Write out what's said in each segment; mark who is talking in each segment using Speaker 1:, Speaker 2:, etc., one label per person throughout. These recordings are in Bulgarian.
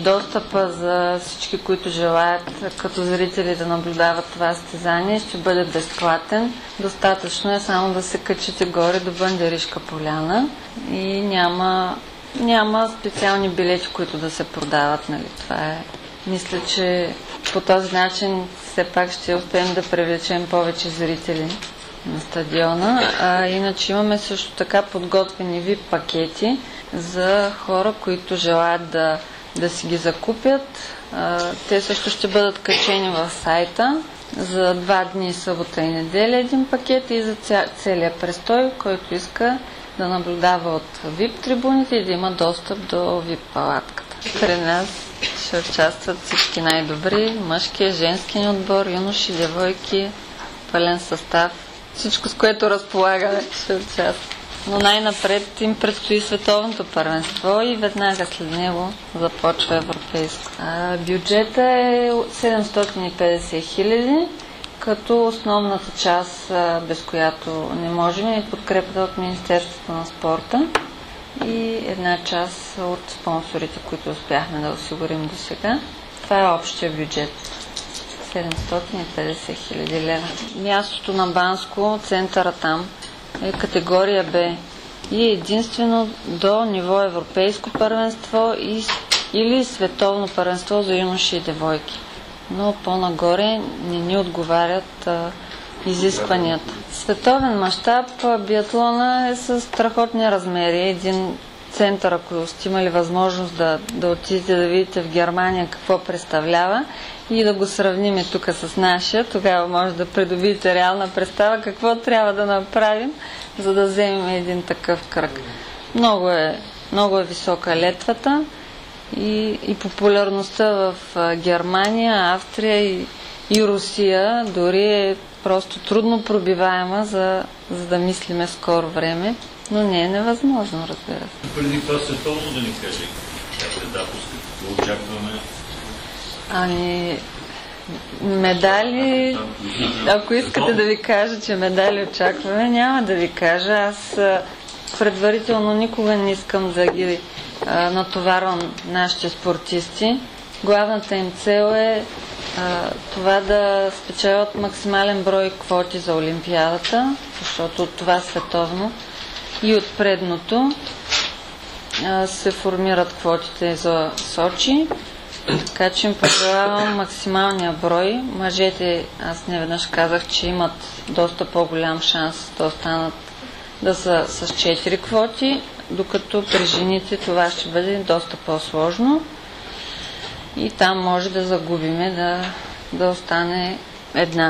Speaker 1: достъпа за всички, които желаят като зрители да наблюдават това състезание, ще бъде безплатен. Достатъчно е само да се качите горе до Бандаришка поляна и няма специални билети, които да се продават. Нали? Това е. Мисля, че по този начин все пак ще успеем да привлечем повече зрители на стадиона. Иначе имаме също така подготвени VIP пакети за хора, които желаят да си ги закупят. Те също ще бъдат качени в сайта за 2 дни, събота и неделя един пакет и за целия престой, който иска да наблюдава от VIP трибуните и да има достъп до VIP палатката. При нас ще участват всички най-добри, мъжкия, женския отбор, юноши, девойки, пълен състав. Всичко, с което разполагаме, ще участва. Но най-напред им предстои световното първенство и веднага след него започва европейско. Бюджета е 750 хиляди, като основната част, без която не можем, е подкрепата от Министерството на спорта и една част от спонсорите, които успяхме да осигурим до сега. Това е общия бюджет. 750 хиляди лева. Мястото на Банско, центъра там, е категория Б и единствено до ниво европейско първенство или световно първенство за юноши и девойки. Но по-нагоре не ни отговарят изискванията. Световен мащаб биатлона е с страхотни размери. Един център, ако сте имали възможност да отидете да видите в Германия какво представлява и да го сравним тук с нашия, тогава може да придобиете реална представа какво трябва да направим, за да вземем един такъв кръг. Много е висока летвата и популярността в Германия, Австрия и Русия дори е просто трудно пробиваема, за да мислиме скоро време, но не е невъзможно, разбира се.
Speaker 2: Преди това световно да ни кажи как предателство, какво очакваме?
Speaker 1: Медали, ако искате да ви кажа, че медали очакваме, няма да ви кажа. Аз предварително никога не искам да ги натоварвам нашите спортисти. Главната им цел е това да спечелят максимален брой квоти за Олимпиадата, защото от това световно и от предното се формират квотите за Сочи. Така че им пожелавам максималния брой. Мъжете, аз неведнъж казах, че имат доста по-голям шанс да са с 4 квоти, докато при жените това ще бъде доста по-сложно и там може да загубиме, да остане една.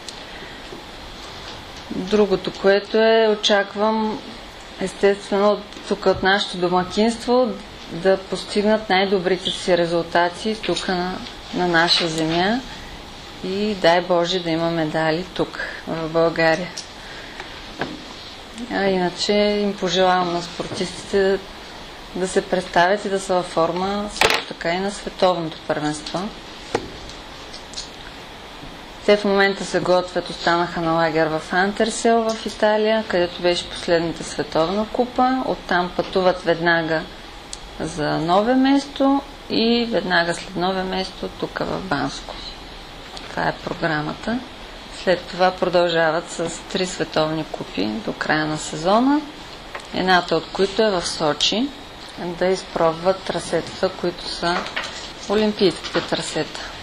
Speaker 1: Другото, което очаквам естествено тук от нашето домакинство да постигнат най-добрите си резултати тук на наша земя и дай Боже да има медали тук в България. Иначе им пожелавам на спортистите да се представят и да са във форма също така и на световното първенство. Те в момента се готвят, останаха на лагер в Антерсел в Италия, където беше последната световна купа. Оттам пътуват веднага за Нове место и веднага след Нове место тук в Банско. Това е програмата. След това продължават с 3 световни купи до края на сезона, едната от които е в Сочи, да изпробват трасетата, които са олимпийските трасета.